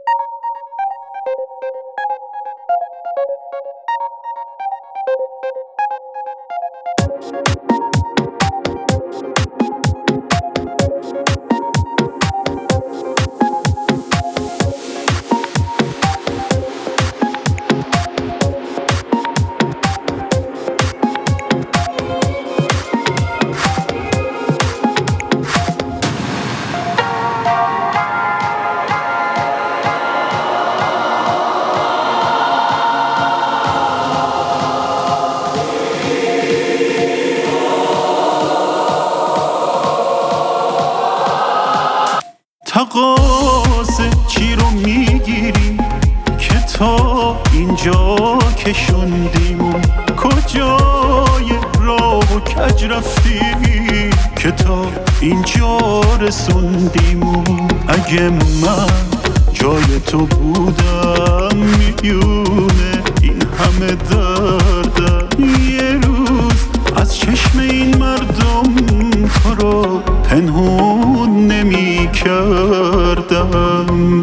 تقاضه چی رو میگیری که تا اینجا کشوندیم؟ کجای راه و کج رفتی که تا اینجا رسوندیم؟ اگه من جای تو بودم میونه این همه دردم یه روز از چشم این مردم تو رو پنهون نمی کردم.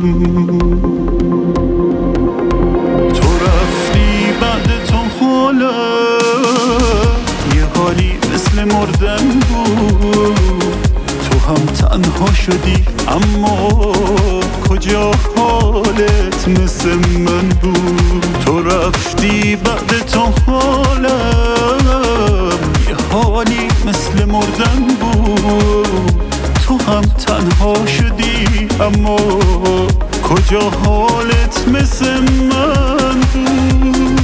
تو رفتی بعد تو حالا یه حالی مثل مردن بود. تو هم تنها شدی اما کجا حالت مثل من بود؟ تو رفتی بعد تو حالا یه حالی مثل مردن بود. تو هم تنها شدی اما کجا حالت مثل من بود؟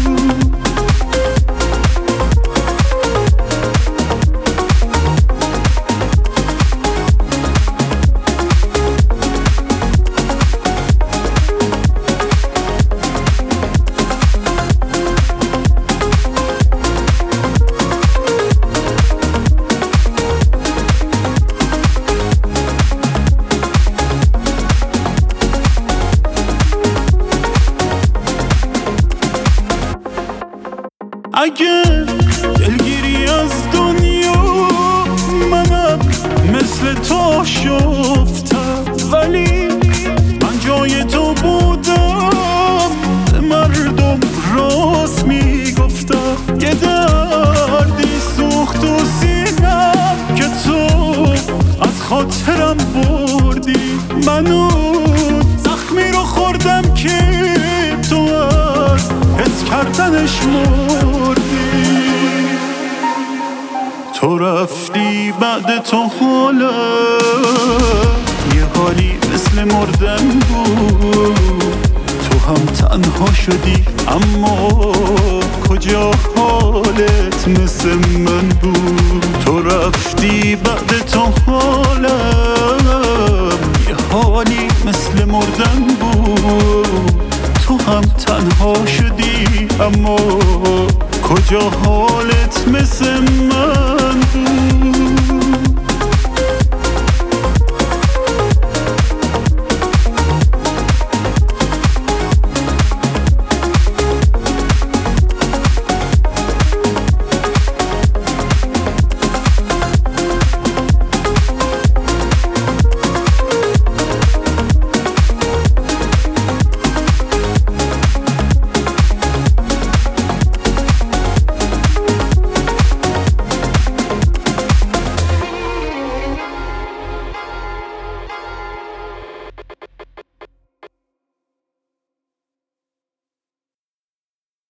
اگه دلگیری از دنیا منم مثل تو شفتم، ولی من جای تو بودم به مردم راست میگفتم. یه دردی سوخت و سینم که تو از خاطرم بردی. منو زخمی رو خوردم که تو از حس کردنش مردی. تو رفتی بعد تو حالا یه حالی مثل مردن بود. تو هم تنها شدی اما کجا حالت مثل من بود؟ تو رفتی بعد تو حالا یه حالی مثل مردن بود. تو هم تنها شدی اما کجا